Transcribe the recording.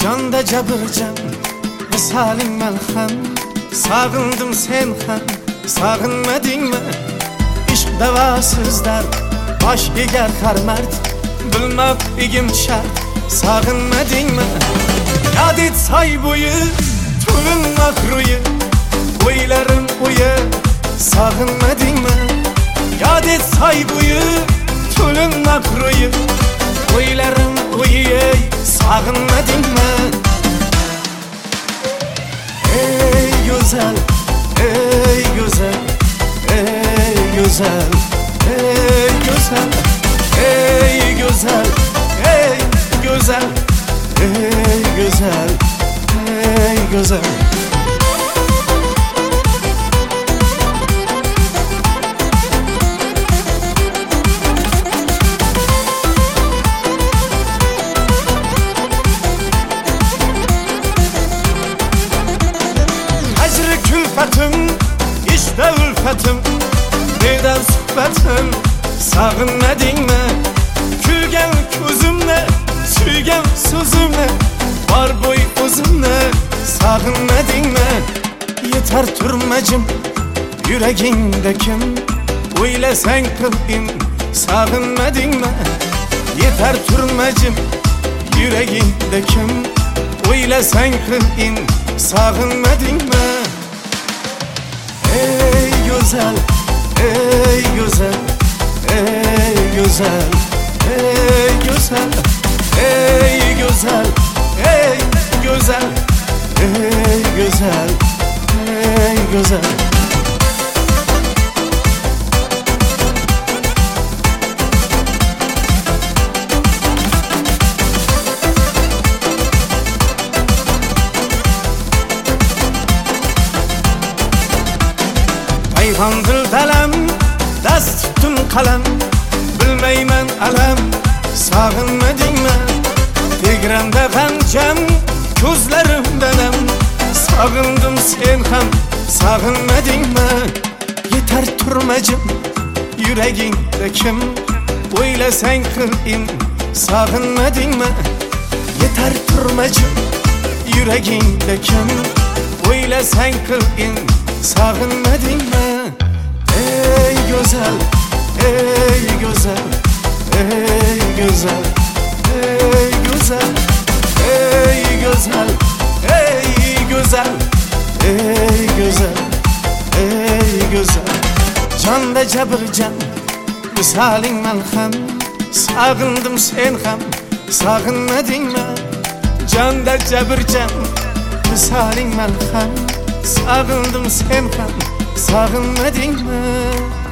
Jonda jabirjan, misaling malham. Sağındım sen ham, sağınmadingmi? İşq davosiz dard, bosh egar har mard. Bilmab egim shart, sağınmadingmi? Yod et soy bo'yi, to'lin mahruyi. O'ylarim o'yi, sağınmadingmi? Yod et soy bo'yi, to'lin mahruyi. O'ylarim o'yi, sağınmadingmi? Ey güzel, ey güzel, ey güzel, ey güzel, ey güzel, ey güzel, ey güzel, ey güzel. Külfetim, işte ülfetim. Neden sohbetim, sağınmadingmi? Külgen ko'zimni, suygan so'zimni. Bor bo'y o'zimni, sağınmadingmi? Yetar turmajim, yuragingda kim? O'ylasang qilgin, sağınmadingmi? Yetar turmajim, yuragingda kim? O'ylasang qilgin, sağınmadingmi? Ey güzel, ey güzel, ey güzel, ey güzel, ey güzel, ey güzel, ey güzel, ey güzel. Payhon dildalam, dast tutun qalam. Bilmayman alam, sağınmadingmi? Tegramda g'amjam, ko'zlarimda nam. Sog'indim sen ham, sağınmadingmi? Yetar turmajim, yuragingda kim? O'ylasang qilgin, sağınmadingmi? Yetar turmajim, yuragingda kim? O'ylasang qilgin, sağınmadingmi? Ey güzel, ey güzel, ey güzel, ey güzel, ey güzel, ey güzel, ey güzel, ey güzel. Jonda jabirjan, misaling malham. Sağındım sen ham, sağınmadingmi? Jonda jabirjan, misaling malham. Sağındım sen ham, sağınmadingmi?